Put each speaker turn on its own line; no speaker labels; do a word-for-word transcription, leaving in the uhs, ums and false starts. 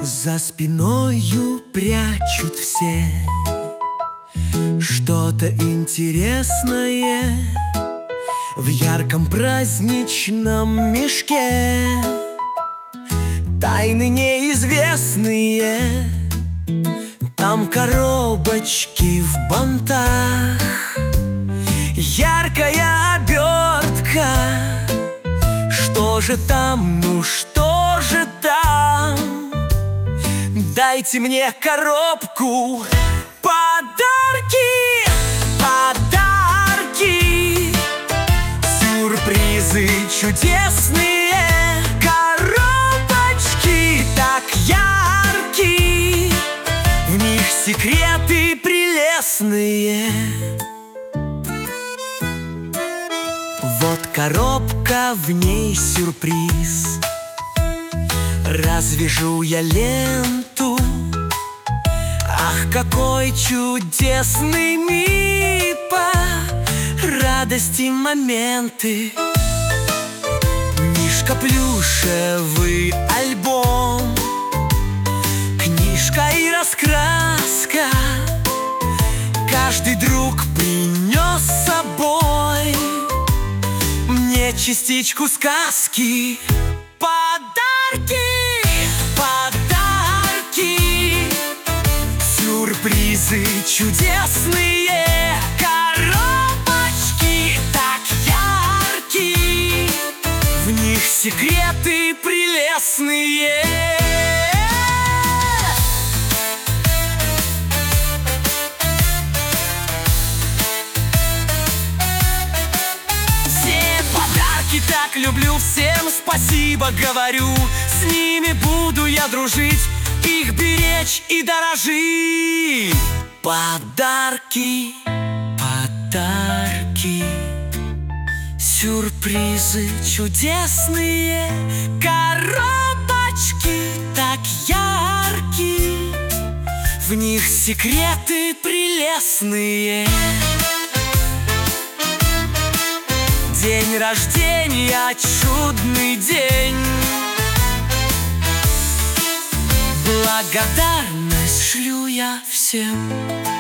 За спиною прячут все что-то интересное в ярком праздничном мешке. Тайны неизвестные, там коробочки в бантах, яркая обертка. Что же там, ну что же там? Дайте мне коробку. Подарки, подарки, сюрпризы чудесные, коробочки так яркие, в них секреты прелестные. Вот коробка, в ней сюрприз. Развяжу я ленту, ах, какой чудесный миг, радости моменты. Книжка плюшевый альбом, книжка и раскраска. Каждый друг принес с собой мне частичку сказки. Подарки, подарки, сюрпризы чудесные, коробочки так яркие, в них секреты прелестные. Так люблю, всем спасибо говорю. С ними буду я дружить, их беречь и дорожить. Подарки, подарки, сюрпризы чудесные, коробочки так яркие, в них секреты прелестные. День рождения, чудный день, благодарность шлю я всем.